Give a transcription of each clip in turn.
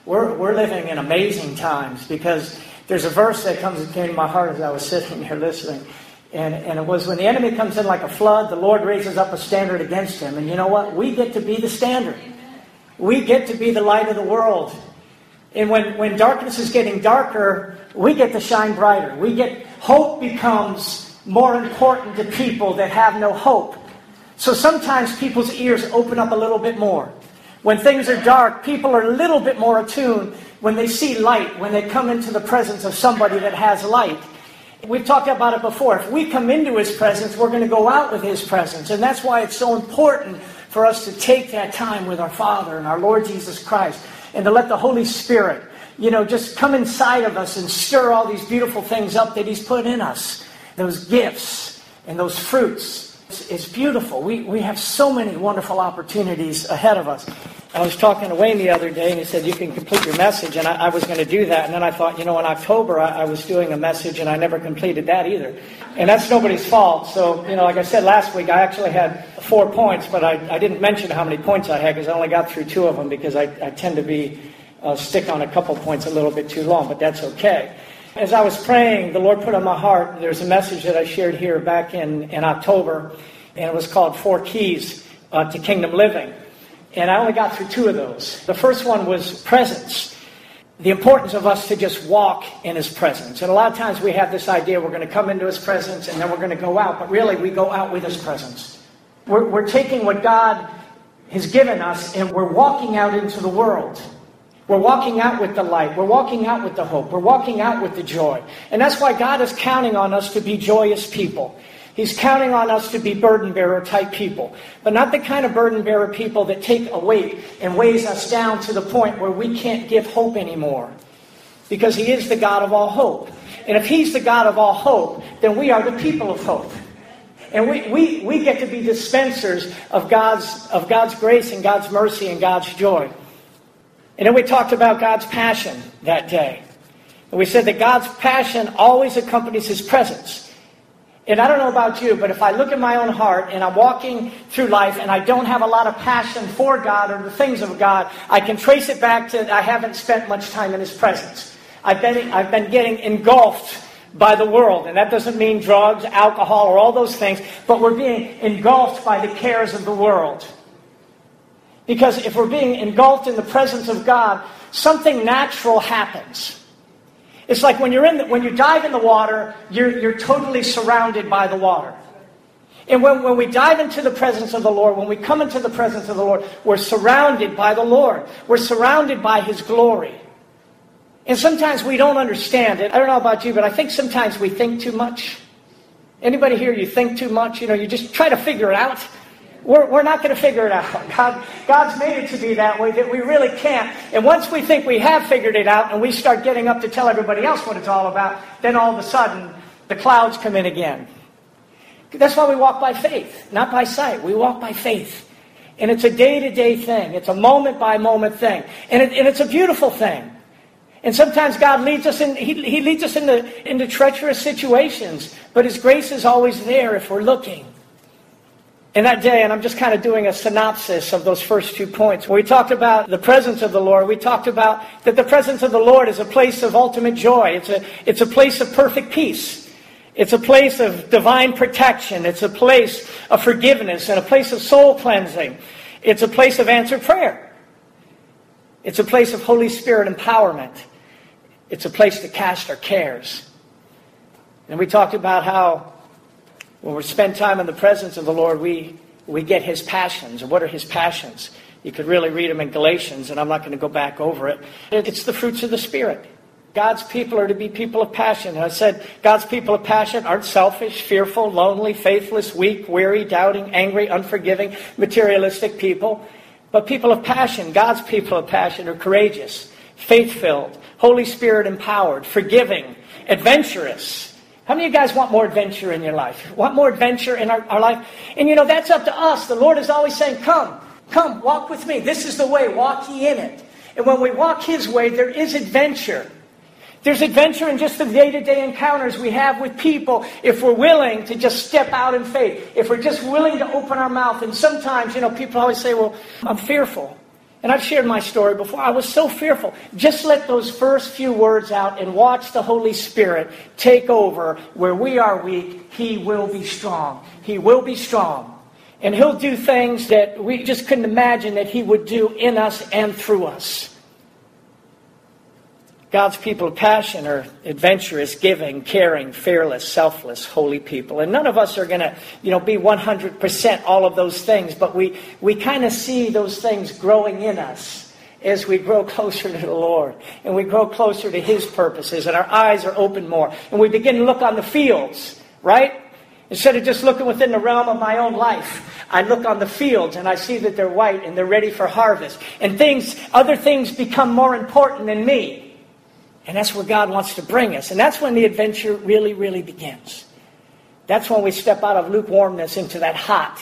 We're living in amazing times, because there's a verse that came to my heart as I was sitting here listening. And it was, when the enemy comes in like a flood, the Lord raises up a standard against him. And you know what? We get to be the standard. We get to be the light of the world. And when darkness is getting darker, we get to shine brighter. Hope becomes more important to people that have no hope. So sometimes people's ears open up a little bit more. When things are dark, people are a little bit more attuned when they see light, when they come into the presence of somebody that has light. We've talked about it before. If we come into His presence, we're going to go out with His presence. And that's why it's so important for us to take that time with our Father and our Lord Jesus Christ, and to let the Holy Spirit, just come inside of us and stir all these beautiful things up that He's put in us. Those gifts and those fruits. It's beautiful. We have so many wonderful opportunities ahead of us. I was talking to Wayne the other day, and he said, you can complete your message. And I was going to do that. And then I thought, in October I was doing a message, and I never completed that either. And that's nobody's fault. So, like I said last week, I actually had 4 points, but I didn't mention how many points I had, because I only got through 2 of them, because I tend to stick on a couple points a little bit too long, but that's okay. As I was praying, the Lord put on my heart, there's a message that I shared here back in October, and it was called 4 Keys to Kingdom Living. And I only got through 2 of those. The first one was presence. The importance of us to just walk in His presence. And a lot of times we have this idea we're going to come into His presence and then we're going to go out. But really, we go out with His presence. We're taking what God has given us and we're walking out into the world. We're walking out with the light. We're walking out with the hope. We're walking out with the joy. And that's why God is counting on us to be joyous people. He's counting on us to be burden-bearer type people. But not the kind of burden-bearer people that take a weight and weighs us down to the point where we can't give hope anymore. Because He is the God of all hope. And if He's the God of all hope, then we are the people of hope. And we get to be dispensers of God's grace and God's mercy and God's joy. And then we talked about God's passion that day. And we said that God's passion always accompanies His presence. And I don't know about you, but if I look at my own heart and I'm walking through life and I don't have a lot of passion for God or the things of God, I can trace it back to I haven't spent much time in His presence. I've been getting engulfed by the world. And that doesn't mean drugs, alcohol, or all those things, but we're being engulfed by the cares of the world. Because if we're being engulfed in the presence of God, something natural happens. It's like when you dive in the water, you're totally surrounded by the water. And when we dive into the presence of the Lord, when we come into the presence of the Lord, we're surrounded by the Lord. We're surrounded by His glory. And sometimes we don't understand it. I don't know about you, but I think sometimes we think too much. Anybody here, you think too much? You just try to figure it out. We're not going to figure it out. God's made it to be that way that we really can't. And once we think we have figured it out and we start getting up to tell everybody else what it's all about, then all of a sudden the clouds come in again. That's why we walk by faith, not by sight. We walk by faith. And it's a day-to-day thing. It's a moment-by-moment thing. And it's a beautiful thing. And sometimes God leads us in. He leads us into treacherous situations. But His grace is always there if we're looking. And that day, and I'm just kind of doing a synopsis of those first 2 points. When we talked about the presence of the Lord, we talked about that the presence of the Lord is a place of ultimate joy. It's a place of perfect peace. It's a place of divine protection. It's a place of forgiveness and a place of soul cleansing. It's a place of answered prayer. It's a place of Holy Spirit empowerment. It's a place to cast our cares. And we talked about how when we spend time in the presence of the Lord, we get His passions. And what are His passions? You could really read them in Galatians, and I'm not going to go back over it. It's the fruits of the Spirit. God's people are to be people of passion. And I said God's people of passion aren't selfish, fearful, lonely, faithless, weak, weary, doubting, angry, unforgiving, materialistic people. But people of passion, God's people of passion, are courageous, faith-filled, Holy Spirit empowered, forgiving, adventurous. How many of you guys want more adventure in your life? Want more adventure in our life? And that's up to us. The Lord is always saying, come, walk with me. This is the way, walk ye in it. And when we walk His way, there is adventure. There's adventure in just the day-to-day encounters we have with people if we're willing to just step out in faith. If we're just willing to open our mouth. And sometimes, people always say, well, I'm fearful. And I've shared my story before. I was so fearful. Just let those first few words out and watch the Holy Spirit take over. Where we are weak, He will be strong. He will be strong. And He'll do things that we just couldn't imagine that He would do in us and through us. God's people of passion are adventurous, giving, caring, fearless, selfless, holy people. And none of us are going to, be 100% all of those things. But we kind of see those things growing in us as we grow closer to the Lord. And we grow closer to His purposes. And our eyes are open more. And we begin to look on the fields, right? Instead of just looking within the realm of my own life, I look on the fields and I see that they're white and they're ready for harvest. And other things become more important than me. And that's where God wants to bring us. And that's when the adventure really, really begins. That's when we step out of lukewarmness into that hot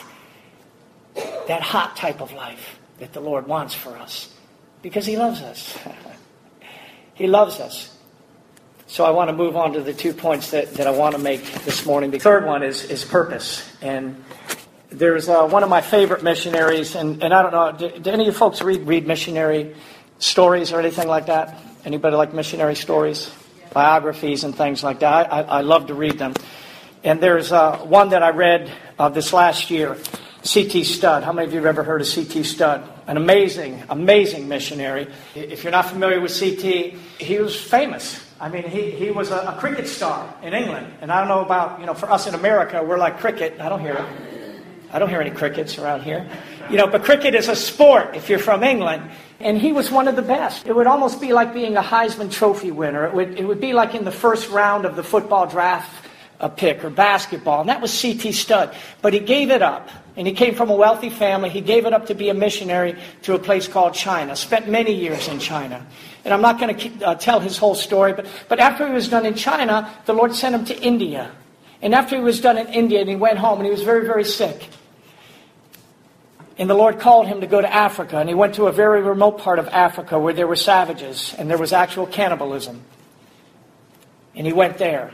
type of life that the Lord wants for us. Because He loves us. He loves us. So I want to move on to the 2 points that I want to make this morning. The third one is purpose. And there's one of my favorite missionaries. And I don't know, do any of you folks read missionary stories or anything like that? Anybody like missionary stories, biographies and things like that? I love to read them. And there's one that I read this last year, C.T. Studd. How many of you have ever heard of C.T. Studd? An amazing, amazing missionary. If you're not familiar with C.T., he was famous. I mean, he was a cricket star in England. And I don't know about, for us in America, we're like cricket. I don't hear any crickets around here. But cricket is a sport if you're from England. And he was one of the best. It would almost be like being a Heisman Trophy winner. It would be like in the first round of the football draft pick or basketball. And that was C.T. Studd. But he gave it up. And he came from a wealthy family. He gave it up to be a missionary to a place called China. Spent many years in China. And I'm not going to tell his whole story. But after he was done in China, the Lord sent him to India. And after he was done in India, and he went home, and he was very, very sick. And the Lord called him to go to Africa. And he went to a very remote part of Africa where there were savages and there was actual cannibalism. And he went there.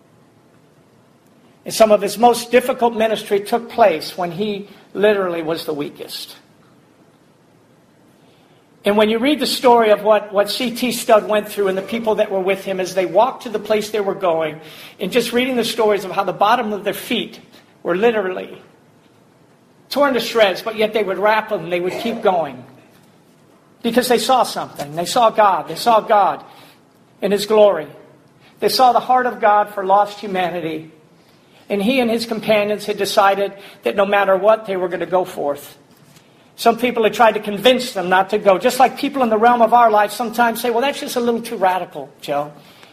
And some of his most difficult ministry took place when he literally was the weakest. And when you read the story of what C.T. Studd went through and the people that were with him as they walked to the place they were going, and just reading the stories of how the bottom of their feet were literally torn to shreds, but yet they would wrap them and they would keep going. Because they saw something. They saw God. They saw God in His glory. They saw the heart of God for lost humanity. And he and his companions had decided that no matter what, they were going to go forth. Some people had tried to convince them not to go. Just like people in the realm of our life sometimes say, well, that's just a little too radical, Joe.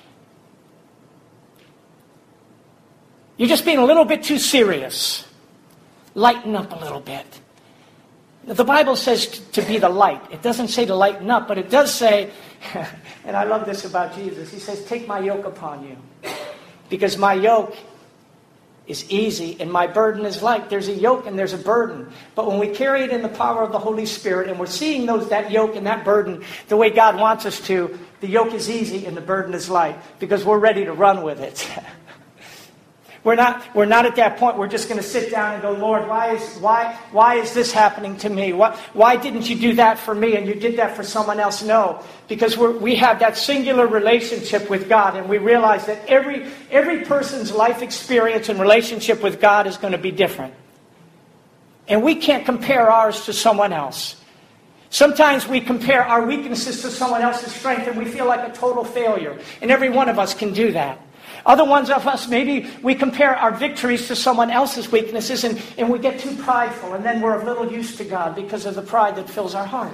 You're just being a little bit too serious. Lighten up a little bit. The Bible says to be the light. It doesn't say to lighten up, but it does say, and I love this about Jesus, He says, take my yoke upon you. Because my yoke is easy and my burden is light. There's a yoke and there's a burden. But when we carry it in the power of the Holy Spirit and we're seeing that yoke and that burden the way God wants us to, the yoke is easy and the burden is light because we're ready to run with it. We're not at that point. We're just going to sit down and go, Lord, why is this happening to me? Why didn't you do that for me and you did that for someone else? No, because we have that singular relationship with God, and we realize that every person's life experience and relationship with God is going to be different. And we can't compare ours to someone else. Sometimes we compare our weaknesses to someone else's strength and we feel like a total failure. And every one of us can do that. Other ones of us, maybe we compare our victories to someone else's weaknesses and we get too prideful and then we're of little use to God because of the pride that fills our heart.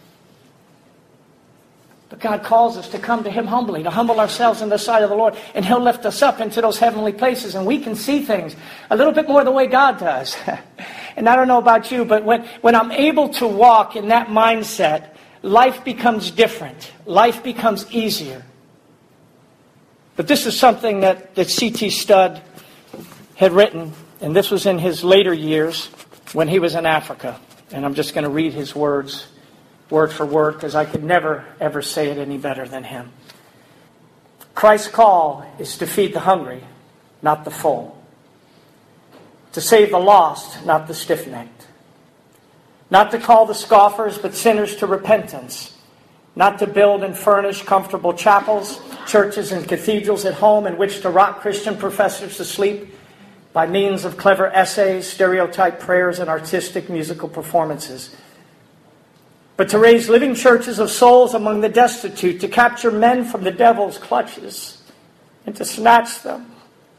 But God calls us to come to Him humbly, to humble ourselves in the sight of the Lord, and He'll lift us up into those heavenly places and we can see things a little bit more the way God does. And I don't know about you, but when I'm able to walk in that mindset, life becomes different. Life becomes easier. But this is something that C.T. Studd had written, and this was in his later years when he was in Africa. And I'm just going to read his words, word for word, because I could never, ever say it any better than him. Christ's call is to feed the hungry, not the full. To save the lost, not the stiff-necked. not to call the scoffers but sinners to repentance, not to build and furnish comfortable chapels, churches, and cathedrals at home in which to rock Christian professors to sleep by means of clever essays, stereotyped prayers, and artistic musical performances, but to raise living churches of souls among the destitute, to capture men from the devil's clutches and to snatch them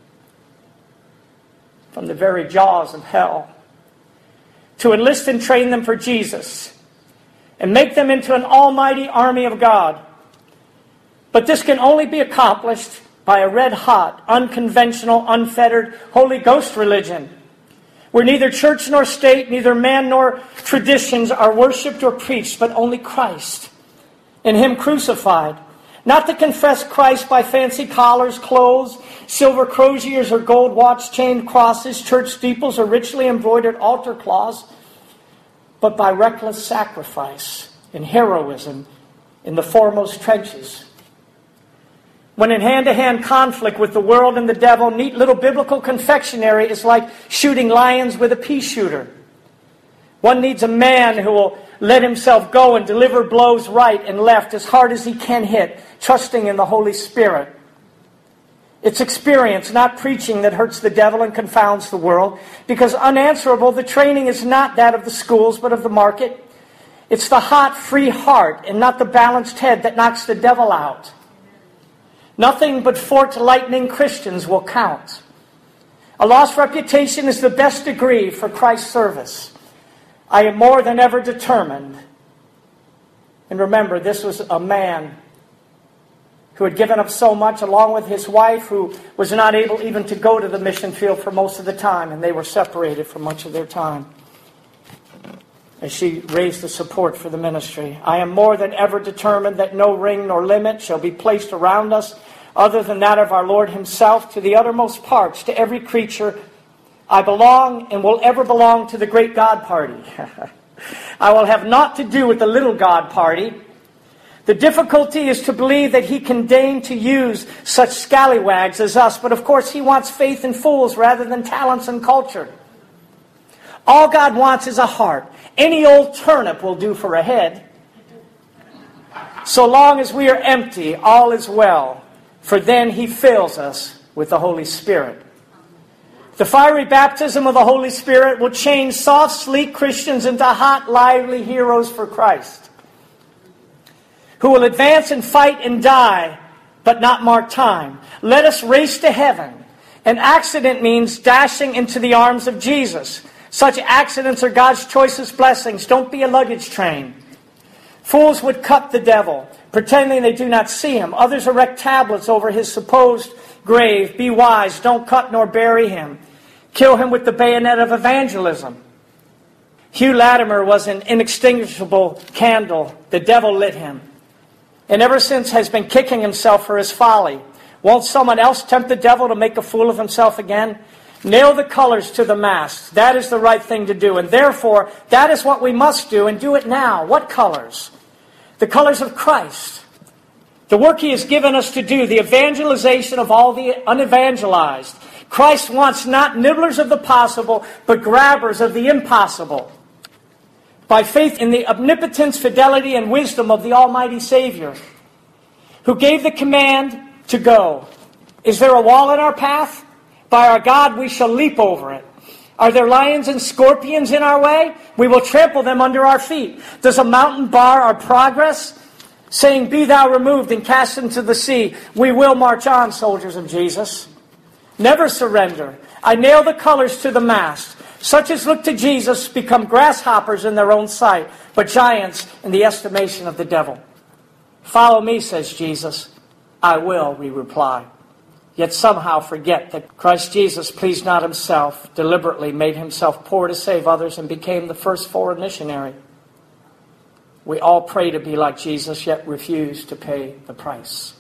from the very jaws of hell, to enlist and train them for Jesus and make them into an almighty army of God. But this can only be accomplished by a red-hot, unconventional, unfettered Holy Ghost religion, where neither church nor state, neither man nor traditions are worshipped or preached, but only Christ and Him crucified. Not to confess Christ by fancy collars, clothes, silver croziers, or gold watch-chained crosses, church steeples, or richly embroidered altar cloths, but by reckless sacrifice and heroism in the foremost trenches. When in hand-to-hand conflict with the world and the devil, neat little biblical confectionery is like shooting lions with a pea shooter. One needs a man who will let himself go and deliver blows right and left as hard as he can hit, trusting in the Holy Spirit. It's experience, not preaching, that hurts the devil and confounds the world, because unanswerable, the training is not that of the schools but of the market. It's the hot, free heart and not the balanced head that knocks the devil out. Nothing but forked lightning Christians will count. A lost reputation is the best degree for Christ's service. I am more than ever determined. And remember, this was a man who had given up so much, along with his wife, who was not able even to go to the mission field for most of the time, and they were separated for much of their time as she raised the support for the ministry. I am more than ever determined that no ring nor limit shall be placed around us other than that of our Lord Himself, to the uttermost parts, to every creature. I belong and will ever belong to the great God party. I will have naught to do with the little God party. The difficulty is to believe that He can deign to use such scallywags as us, but of course He wants faith in fools rather than talents and culture. All God wants is a heart. Any old turnip will do for a head. So long as we are empty, all is well, for then He fills us with the Holy Spirit. The fiery baptism of the Holy Spirit will change soft, sleek Christians into hot, lively heroes for Christ, who will advance and fight and die, but not mark time. Let us race to heaven. An accident means dashing into the arms of Jesus. Such accidents are God's choicest blessings. Don't be a luggage train. Fools would cut the devil, pretending they do not see him. Others erect tablets over his supposed grave. Be wise, don't cut nor bury him. Kill him with the bayonet of evangelism. Hugh Latimer was an inextinguishable candle. The devil lit him, and ever since has been kicking himself for his folly. Won't someone else tempt the devil to make a fool of himself again? Nail the colors to the mast. That is the right thing to do. And therefore, that is what we must do, and do it now. What colors? The colors of Christ. The work He has given us to do, the evangelization of all the unevangelized. Christ wants not nibblers of the possible, but grabbers of the impossible. By faith in the omnipotence, fidelity, and wisdom of the Almighty Savior, who gave the command to go. Is there a wall in our path? By our God, we shall leap over it. Are there lions and scorpions in our way? We will trample them under our feet. Does a mountain bar our progress? Saying, be thou removed and cast into the sea. We will march on, soldiers of Jesus. Never surrender. I nail the colors to the mast. Such as look to Jesus become grasshoppers in their own sight, but giants in the estimation of the devil. Follow me, says Jesus. I will, we reply. Yet somehow forget that Christ Jesus pleased not Himself, deliberately made Himself poor to save others, and became the first foreign missionary. We all pray to be like Jesus, yet refuse to pay the price.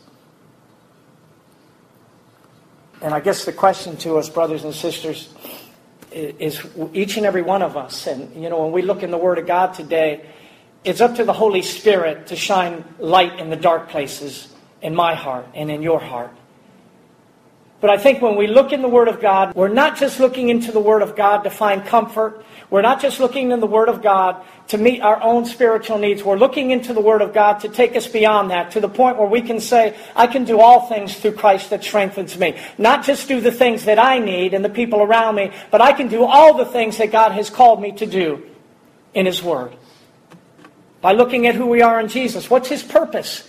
And I guess the question to us, brothers and sisters, is each and every one of us. And, when we look in the Word of God today, it's up to the Holy Spirit to shine light in the dark places in my heart and in your heart. But I think when we look in the Word of God, we're not just looking into the Word of God to find comfort. We're not just looking in the Word of God to meet our own spiritual needs. We're looking into the Word of God to take us beyond that, to the point where we can say, I can do all things through Christ that strengthens me. Not just do the things that I need and the people around me, but I can do all the things that God has called me to do in His Word. By looking at who we are in Jesus. What's His purpose?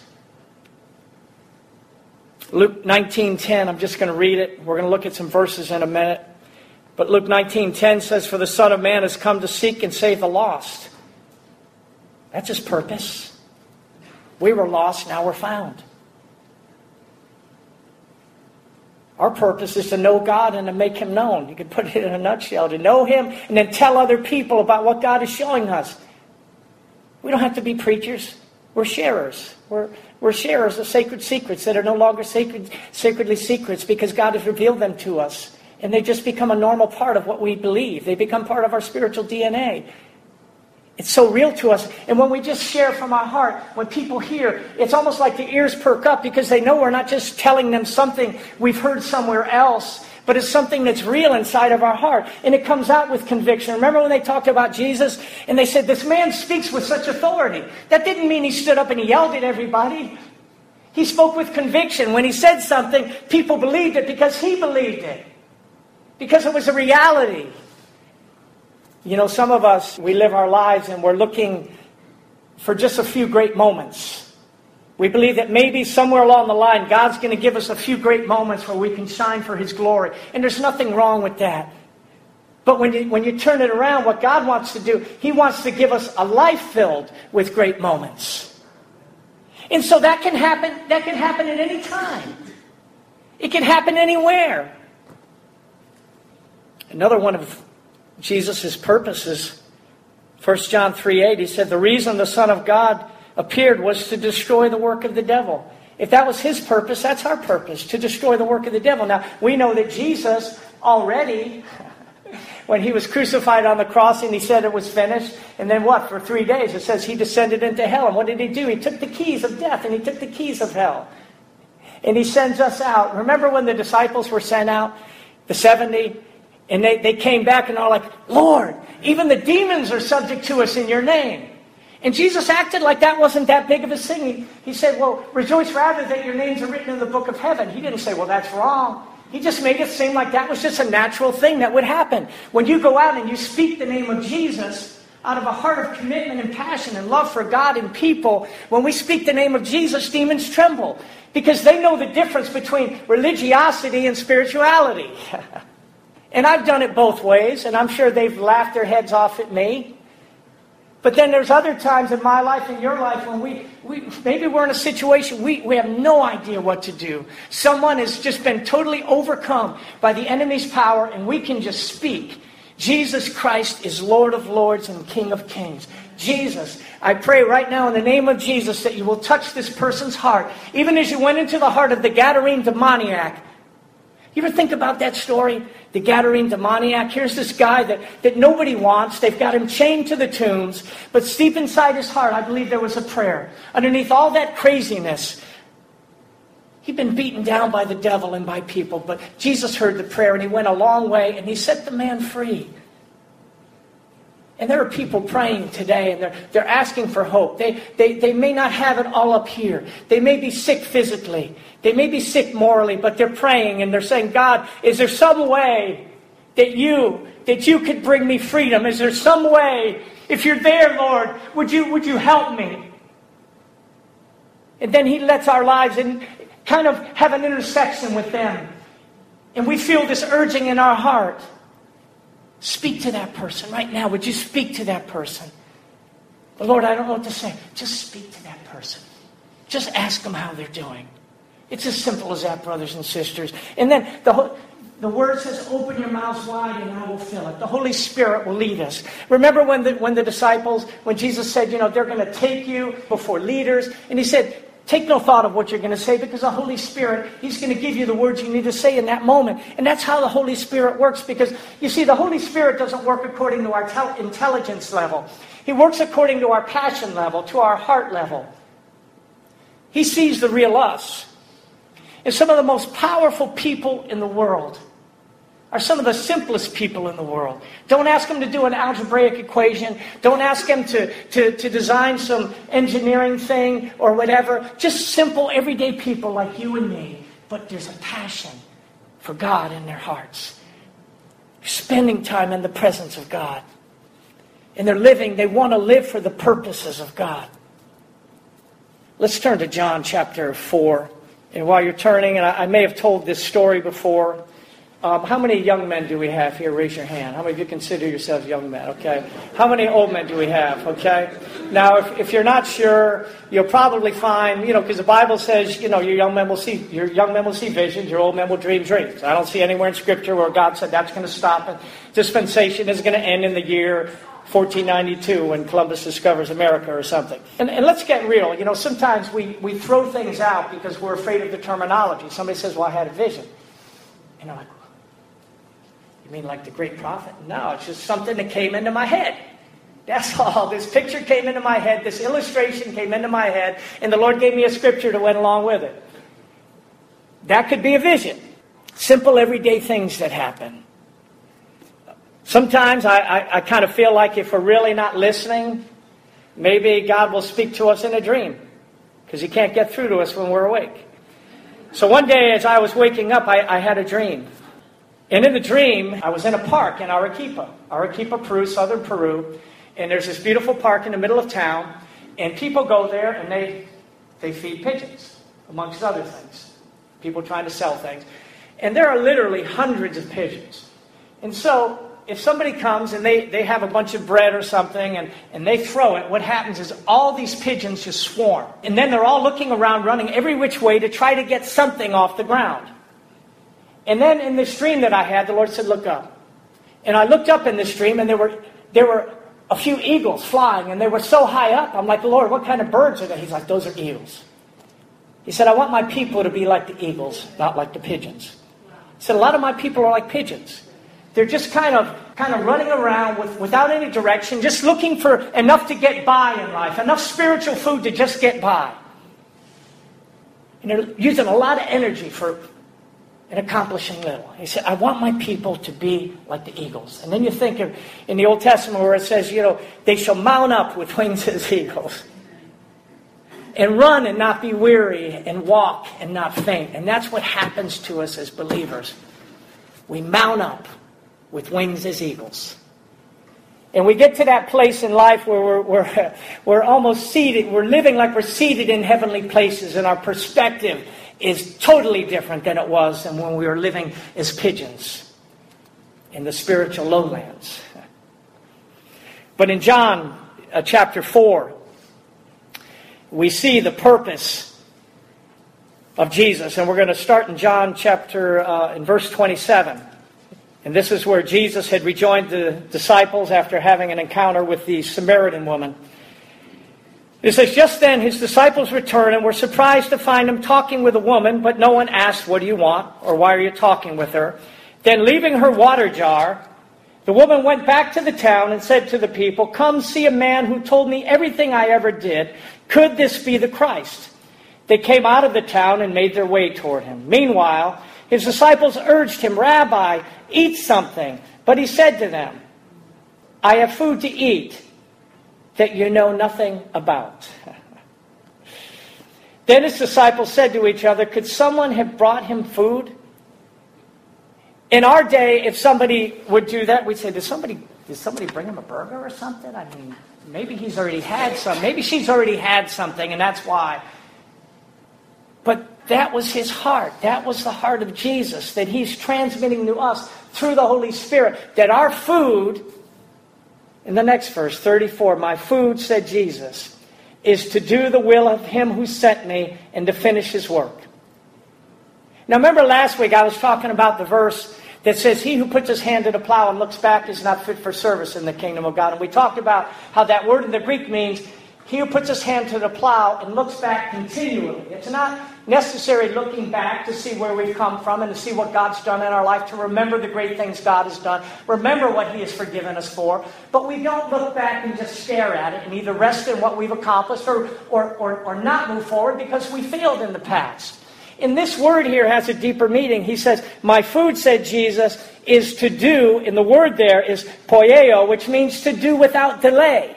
Luke 19:10, I'm just going to read it. We're going to look at some verses in a minute. But Luke 19:10 says, for the Son of Man has come to seek and save the lost. That's His purpose. We were lost, now we're found. Our purpose is to know God and to make Him known. You could put it in a nutshell. To know Him and then tell other people about what God is showing us. We don't have to be preachers. We're sharers. We're sharers of sacred secrets that are no longer sacredly secrets because God has revealed them to us. And they just become a normal part of what we believe. They become part of our spiritual DNA. It's so real to us. And when we just share from our heart, when people hear, it's almost like the ears perk up because they know we're not just telling them something we've heard somewhere else, but it's something that's real inside of our heart. And it comes out with conviction. Remember when they talked about Jesus and they said, this man speaks with such authority. That didn't mean he stood up and he yelled at everybody. He spoke with conviction. When he said something, people believed it because he believed it. Because it was a reality. You know, some of us, we live our lives and we're looking for just a few great moments. We believe that maybe somewhere along the line, God's going to give us a few great moments where we can shine for His glory. And there's nothing wrong with that. But when you turn it around, what God wants to do, He wants to give us a life filled with great moments. And so that can happen. That can happen at any time. It can happen anywhere. Another one of Jesus' purposes, 1 John 3:8, He said, the reason the Son of God appeared was to destroy the work of the devil. If that was His purpose, that's our purpose, to destroy the work of the devil. Now, we know that Jesus already, when He was crucified on the cross and He said it was finished, and then what? For 3 days, it says He descended into hell. And what did He do? He took the keys of death and He took the keys of hell. And He sends us out. Remember when the disciples were sent out, the 70? And they came back and are like, Lord, even the demons are subject to us in Your name. And Jesus acted like that wasn't that big of a thing. He said, well, rejoice rather that your names are written in the book of heaven. He didn't say, well, that's wrong. He just made it seem like that was just a natural thing that would happen. When you go out and you speak the name of Jesus out of a heart of commitment and passion and love for God and people, when we speak the name of Jesus, demons tremble. Because they know the difference between religiosity and spirituality. And I've done it both ways, and I'm sure they've laughed their heads off at me. But then there's other times in my life and your life when maybe we're in a situation we have no idea what to do. Someone has just been totally overcome by the enemy's power, and we can just speak. Jesus Christ is Lord of Lords and King of Kings. Jesus, I pray right now in the name of Jesus that you will touch this person's heart. Even as you went into the heart of the Gadarene demoniac. You ever think about that story? The Gadarene demoniac. Here's this guy that nobody wants. They've got him chained to the tombs. But deep inside his heart, I believe there was a prayer. Underneath all that craziness, he'd been beaten down by the devil and by people. But Jesus heard the prayer and He went a long way and He set the man free. And there are people praying today, and they're asking for hope. They may not have it all up here. They may be sick physically. They may be sick morally, but they're praying and they're saying, God, is there some way that you could bring me freedom? Is there some way, if you're there, Lord, would you help me? And then He lets our lives and kind of have an intersection with them. And we feel this urging in our heart. Speak to that person right now. Would you speak to that person? But Lord, I don't know what to say. Just speak to that person. Just ask them how they're doing. It's as simple as that, brothers and sisters. And then the word says, open your mouths wide and I will fill it. The Holy Spirit will lead us. Remember when the disciples, when Jesus said, they're going to take you before leaders. And He said, take no thought of what you're going to say, because the Holy Spirit, He's going to give you the words you need to say in that moment. And that's how the Holy Spirit works, because, you see, the Holy Spirit doesn't work according to our intelligence level. He works according to our passion level, to our heart level. He sees the real us. And some of the most powerful people in the world are some of the simplest people in the world. Don't ask them to do an algebraic equation. Don't ask them to design some engineering thing or whatever. Just simple, everyday people like you and me. But there's a passion for God in their hearts. Spending time in the presence of God. And they're living, they want to live for the purposes of God. Let's turn to John chapter 4. And while you're turning, and I may have told this story before, how many young men do we have here? Raise your hand. How many of you consider yourselves young men? Okay. How many old men do we have? Okay. Now, if you're not sure, you'll probably find, because the Bible says, your young men will see visions, your old men will dream dreams. I don't see anywhere in Scripture where God said that's going to stop and dispensation is going to end in the year 1492 when Columbus discovers America or something. And let's get real. Sometimes we throw things out because we're afraid of the terminology. Somebody says, well, I had a vision. Like, you mean like the great prophet? No, it's just something that came into my head. That's all. This picture came into my head. This illustration came into my head. And the Lord gave me a scripture that went along with it. That could be a vision. Simple, everyday things that happen. Sometimes I kind of feel like if we're really not listening, maybe God will speak to us in a dream. Because He can't get through to us when we're awake. So one day as I was waking up, I had a dream. And in the dream, I was in a park in Arequipa, Peru, southern Peru. And there's this beautiful park in the middle of town. And people go there and they feed pigeons, amongst other things. People trying to sell things. And there are literally hundreds of pigeons. And so if somebody comes and they have a bunch of bread or something and they throw it, what happens is all these pigeons just swarm. And then they're all looking around, running every which way to try to get something off the ground. And then in this dream that I had, the Lord said, look up. And I looked up in this dream and there were a few eagles flying and they were so high up. I'm like, Lord, what kind of birds are they? He's like, those are eagles. He said, I want my people to be like the eagles, not like the pigeons. He said, a lot of my people are like pigeons. They're just kind of running around without any direction, just looking for enough to get by in life, enough spiritual food to just get by. And they're using a lot of energy and accomplishing little. He said, I want my people to be like the eagles. And then you think of in the Old Testament where it says, they shall mount up with wings as eagles. And run and not be weary, and walk and not faint. And that's what happens to us as believers. We mount up with wings as eagles. And we get to that place in life where we're almost seated. We're living like we're seated in heavenly places, and our perspective is totally different than it was than when we were living as pigeons in the spiritual lowlands. But in John chapter 4, we see the purpose of Jesus. And we're going to start in John chapter, in verse 27. And this is where Jesus had rejoined the disciples after having an encounter with the Samaritan woman. It says, just then his disciples returned and were surprised to find him talking with a woman, but no one asked, what do you want? Or why are you talking with her? Then leaving her water jar, the woman went back to the town and said to the people, come see a man who told me everything I ever did. Could this be the Christ? They came out of the town and made their way toward him. Meanwhile, his disciples urged him, Rabbi, eat something. But he said to them, I have food to eat that you know nothing about. Then his disciples said to each other, could someone have brought him food? In our day, if somebody would do that, we'd say, did somebody bring him a burger or something? I mean, maybe he's already had some. Maybe she's already had something, and that's why. But that was his heart. That was the heart of Jesus, that he's transmitting to us through the Holy Spirit, that our food, in the next verse, 34, my food, said Jesus, is to do the will of him who sent me and to finish his work. Now remember last week I was talking about the verse that says, he who puts his hand to the plow and looks back is not fit for service in the kingdom of God. And we talked about how that word in the Greek means, he who puts his hand to the plow and looks back continually. It's not necessary looking back to see where we've come from and to see what God's done in our life, to remember the great things God has done, remember what he has forgiven us for. But we don't look back and just stare at it and either rest in what we've accomplished or not move forward because we failed in the past. in this word here has a deeper meaning. He says, my food, said Jesus, is to do, and the word there is poieo, which means to do without delay.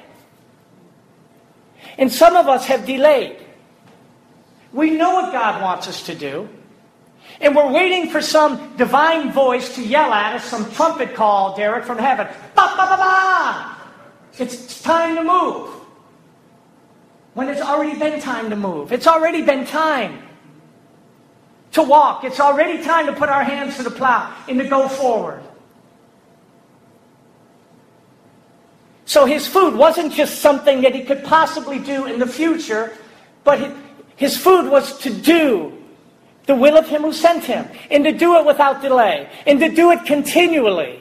And some of us have delayed. We know what God wants us to do. And we're waiting for some divine voice to yell at us, some trumpet call, Derek, from heaven. Ba, ba, ba, ba! It's time to move. When it's already been time to move. It's already been time to walk. It's already time to put our hands to the plow and to go forward. So his food wasn't just something that he could possibly do in the future, but his food was to do the will of him who sent him, and to do it without delay, and to do it continually.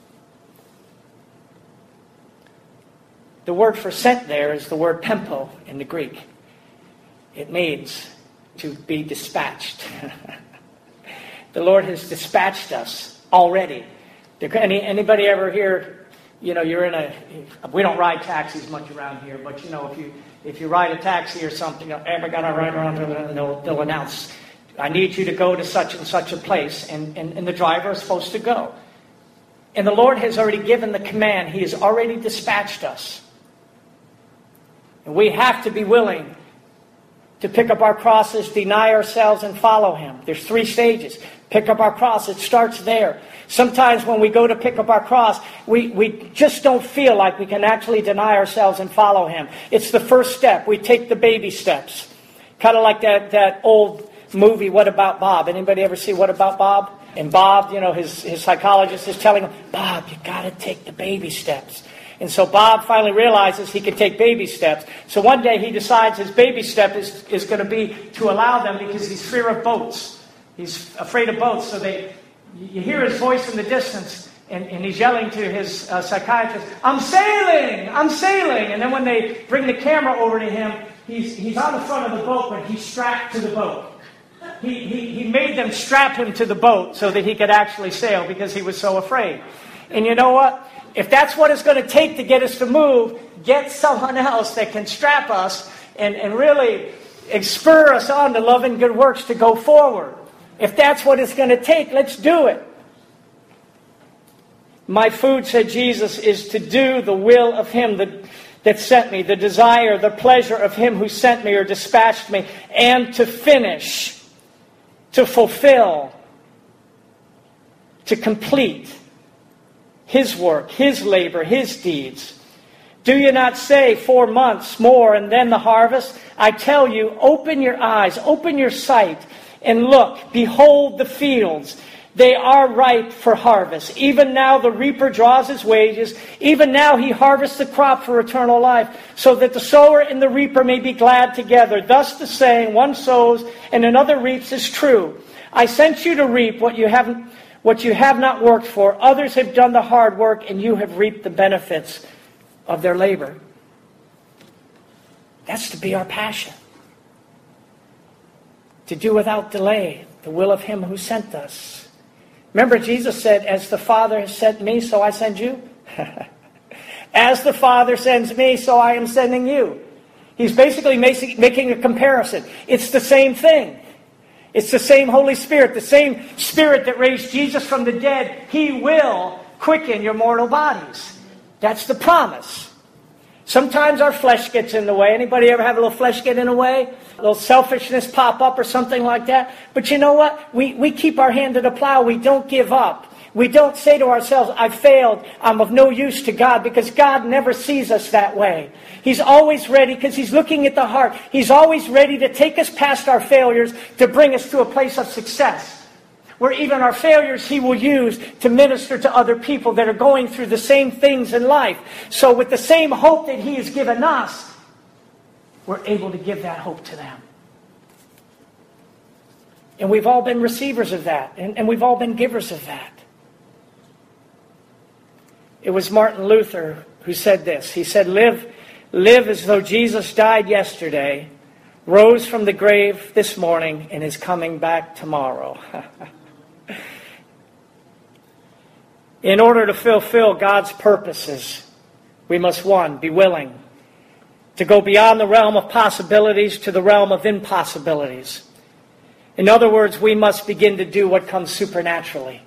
The word for sent there is the word pempo in the Greek. It means to be dispatched. The Lord has dispatched us already. Anybody ever here, you're in we don't ride taxis much around here, but if you ride a taxi or something, we got to ride around, and they'll announce, I need you to go to such and such a place, and the driver is supposed to go. And the Lord has already given the command. He has already dispatched us. And we have to be willing to pick up our crosses, deny ourselves, and follow him. There's 3 stages. Pick up our cross. It starts there. Sometimes when we go to pick up our cross, we just don't feel like we can actually deny ourselves and follow him. It's the first step. We take the baby steps. Kind of like that old movie, What About Bob? Anybody ever see What About Bob? And Bob, his psychologist is telling him, Bob, you got to take the baby steps. And so Bob finally realizes he can take baby steps. So one day he decides his baby step is going to be to allow them, because he's fear of boats. He's afraid of boats. So you hear his voice in the distance, and he's yelling to his psychiatrist, I'm sailing! I'm sailing! And then when they bring the camera over to him, he's on the front of the boat, but he's strapped to the boat. He made them strap him to the boat so that he could actually sail, because he was so afraid. And you know what? If that's what it's going to take to get us to move, get someone else that can strap us and really spur us on to love and good works to go forward. If that's what it's going to take, let's do it. My food, said Jesus, is to do the will of him that sent me, the desire, the pleasure of him who sent me or dispatched me, and to finish, to fulfill, to complete his work, his labor, his deeds. Do you not say 4 months more and then the harvest? I tell you, open your eyes, open your sight, and look, behold the fields. They are ripe for harvest. Even now the reaper draws his wages. Even now he harvests the crop for eternal life, so that the sower and the reaper may be glad together. Thus the saying, one sows and another reaps, is true. I sent you to reap what you have not worked for. Others have done the hard work, and you have reaped the benefits of their labor. That's to be our passion. To do without delay the will of him who sent us. Remember, Jesus said, as the Father has sent me, so I send you. As the Father sends me, so I am sending you. He's basically making a comparison. It's the same thing. It's the same Holy Spirit, the same Spirit that raised Jesus from the dead. He will quicken your mortal bodies. That's the promise. Sometimes our flesh gets in the way. Anybody ever have a little flesh get in the way? A little selfishness pop up or something like that? But you know what? We keep our hand to the plow. We don't give up. We don't say to ourselves, I failed. I'm of no use to God, because God never sees us that way. He's always ready, because he's looking at the heart. He's always ready to take us past our failures to bring us to a place of success, where even our failures he will use to minister to other people that are going through the same things in life. So with the same hope that he has given us, we're able to give that hope to them. And we've all been receivers of that, and we've all been givers of that. It was Martin Luther who said this. He said, live as though Jesus died yesterday, rose from the grave this morning, and is coming back tomorrow. In order to fulfill God's purposes, we must, 1, be willing to go beyond the realm of possibilities to the realm of impossibilities. In other words, we must begin to do what comes supernaturally.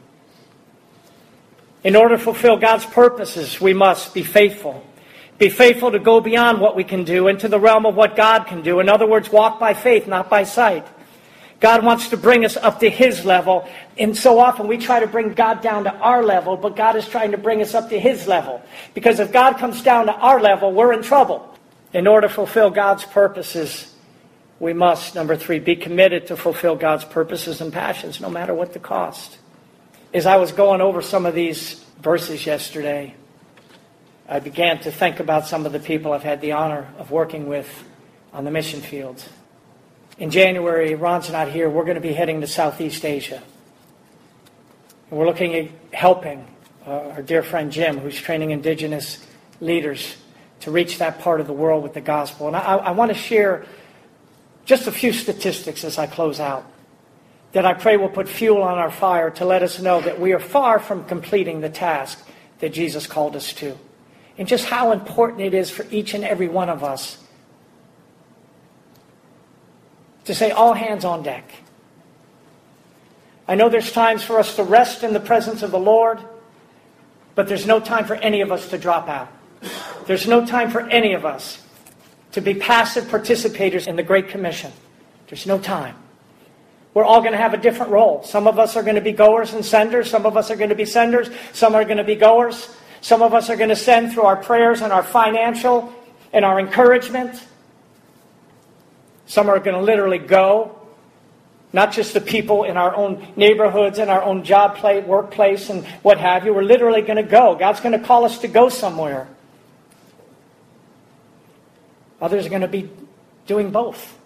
In order to fulfill God's purposes, we must be faithful. Be faithful to go beyond what we can do into the realm of what God can do. In other words, walk by faith, not by sight. God wants to bring us up to His level. And so often we try to bring God down to our level, but God is trying to bring us up to His level. Because if God comes down to our level, we're in trouble. In order to fulfill God's purposes, we must, number 3, be committed to fulfill God's purposes and passions, no matter what the cost. As I was going over some of these verses yesterday, I began to think about some of the people I've had the honor of working with on the mission field. In January, Ron's not here, we're going to be heading to Southeast Asia. And we're looking at helping our dear friend Jim, who's training indigenous leaders to reach that part of the world with the gospel. And I want to share just a few statistics as I close out that I pray will put fuel on our fire to let us know that we are far from completing the task that Jesus called us to. And just how important it is for each and every one of us to say, all hands on deck. I know there's times for us to rest in the presence of the Lord, but there's no time for any of us to drop out. There's no time for any of us to be passive participators in the Great Commission. There's no time. We're all going to have a different role. Some of us are going to be goers and senders. Some of us are going to be senders. Some are going to be goers. Some of us are going to send through our prayers and our financial and our encouragement. Some are going to literally go. Not just the people in our own neighborhoods and our own job workplace and what have you. We're literally going to go. God's going to call us to go somewhere. Others are going to be doing both.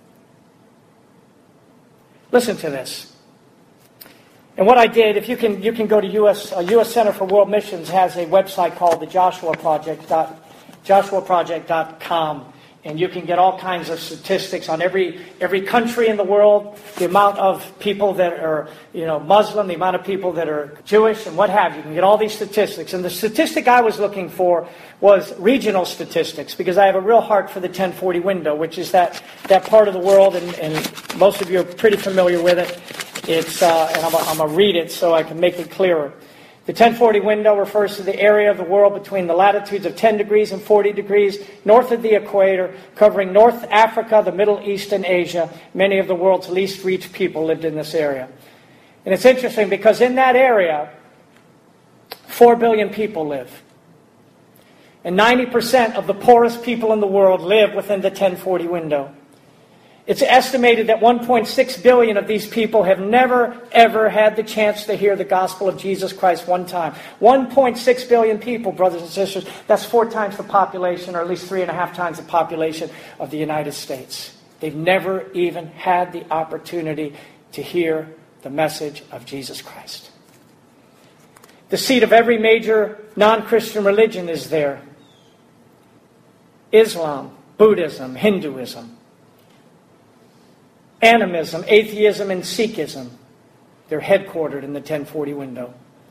Listen to this. And what I did, if you can go to U.S. Center for World Missions has a website called the JoshuaProject.com. And you can get all kinds of statistics on every country in the world, the amount of people that are, Muslim, the amount of people that are Jewish, and what have you. You can get all these statistics. And the statistic I was looking for was regional statistics, because I have a real heart for the 1040 window, which is that part of the world, and most of you are pretty familiar with it. It's and I'm going to read it so I can make it clearer. The 1040 window refers to the area of the world between the latitudes of 10 degrees and 40 degrees north of the equator, covering North Africa, the Middle East, and Asia. Many of the world's least reached people lived in this area. And it's interesting because in that area, 4 billion people live. And 90% of the poorest people in the world live within the 1040 window. It's estimated that 1.6 billion of these people have never, ever had the chance to hear the gospel of Jesus Christ one time. 1.6 billion people, brothers and sisters. That's 4 times the population, or at least 3.5 times the population of the United States. They've never even had the opportunity to hear the message of Jesus Christ. The seat of every major non-Christian religion is there. Islam, Buddhism, Hinduism, animism, atheism, and Sikhism. They're headquartered in the 1040 window.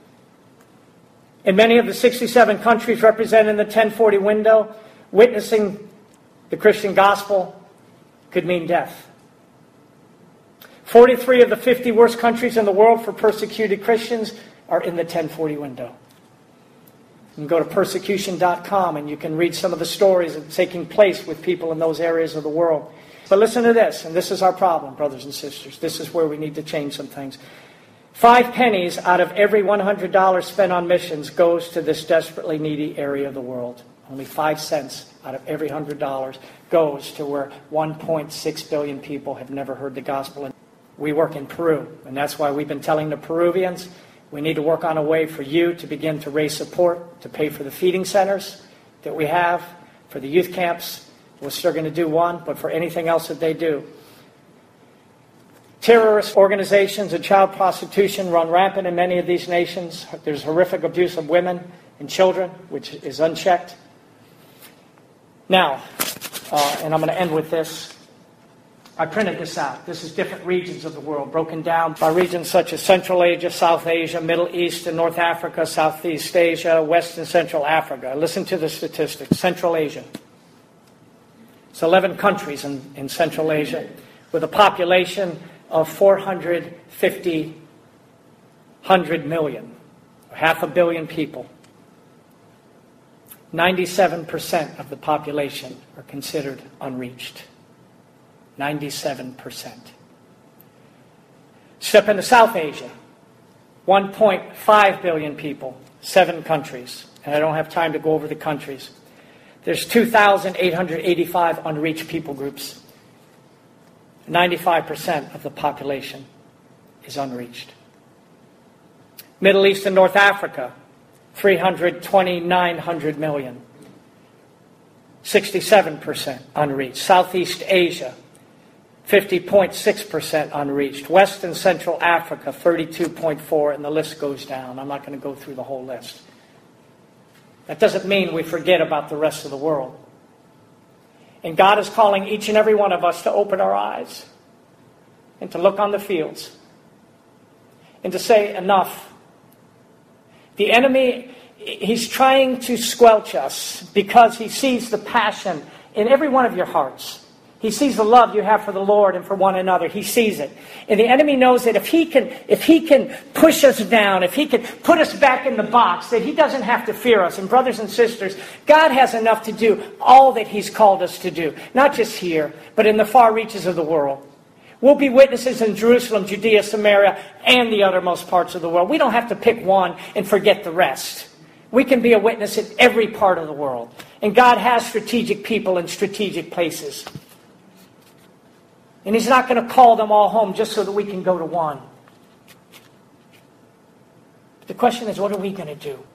In many of the 67 countries represented in the 1040 window, witnessing the Christian gospel could mean death. 43 of the 50 worst countries in the world for persecuted Christians are in the 1040 window. You can go to persecution.com and you can read some of the stories that's taking place with people in those areas of the world. But listen to this, and this is our problem, brothers and sisters. This is where we need to change some things. 5 pennies out of every $100 spent on missions goes to this desperately needy area of the world. Only 5 cents out of every $100 goes to where 1.6 billion people have never heard the gospel. We work in Peru, and that's why we've been telling the Peruvians we need to work on a way for you to begin to raise support, to pay for the feeding centers that we have, for the youth camps. We're still going to do one, but for anything else that they do. Terrorist organizations and child prostitution run rampant in many of these nations. There's horrific abuse of women and children, which is unchecked. Now, and I'm going to end with this. I printed this out. This is different regions of the world, broken down by regions such as Central Asia, South Asia, Middle East, and North Africa, Southeast Asia, West and Central Africa. Listen to the statistics. Central Asia. It's 11 countries in Central Asia with a population of 450 million, half a billion people. 97% of the population are considered unreached. 97%. Step into South Asia. 1.5 billion people, 7 countries. And I don't have time to go over the countries. There's 2,885 unreached people groups. 95% of the population is unreached. Middle East and North Africa, 329 million. 67% unreached. Southeast Asia, 50.6% unreached. West and Central Africa, 32.4%, and the list goes down. I'm not going to go through the whole list. That doesn't mean we forget about the rest of the world. And God is calling each and every one of us to open our eyes and to look on the fields and to say, enough. The enemy, he's trying to squelch us because he sees the passion in every one of your hearts. He sees the love you have for the Lord and for one another. He sees it. And the enemy knows that if he can push us down, if he can put us back in the box, that he doesn't have to fear us. And brothers and sisters, God has enough to do all that he's called us to do. Not just here, but in the far reaches of the world. We'll be witnesses in Jerusalem, Judea, Samaria, and the uttermost parts of the world. We don't have to pick one and forget the rest. We can be a witness in every part of the world. And God has strategic people in strategic places. And he's not going to call them all home just so that we can go to one. But the question is, what are we going to do?